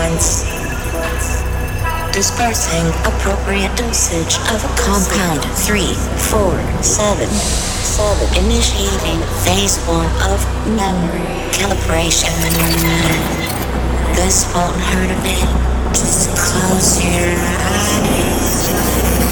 sequence. Dispersing appropriate dosage of compound 347. Initiating phase 1 of memory calibration. This won't hurt a bit. Just close your eyes.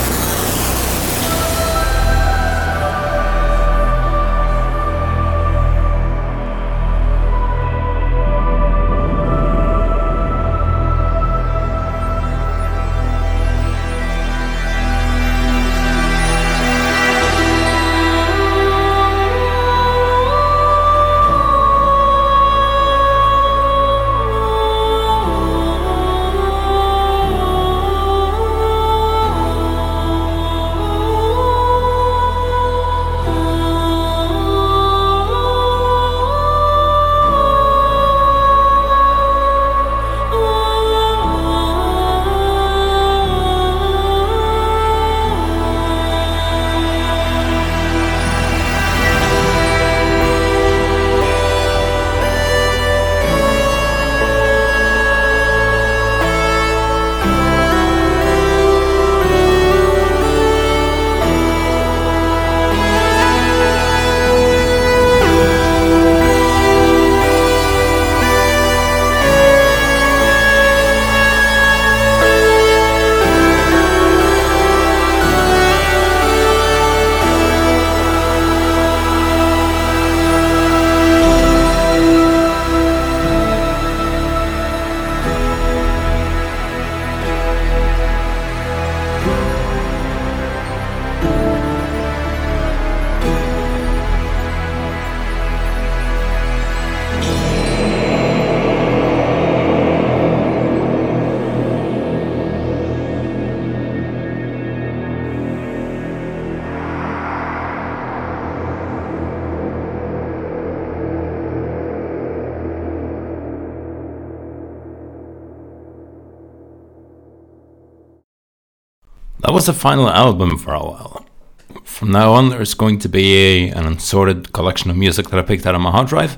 That was the final album for a while. From now on, there's going to be an unsorted collection of music that I picked out on my hard drive.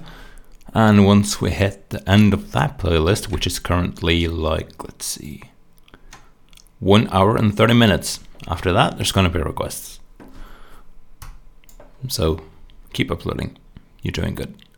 And once we hit the end of that playlist, which is currently 1 hour and 30 minutes. After that, there's going to be requests. So keep uploading. You're doing good.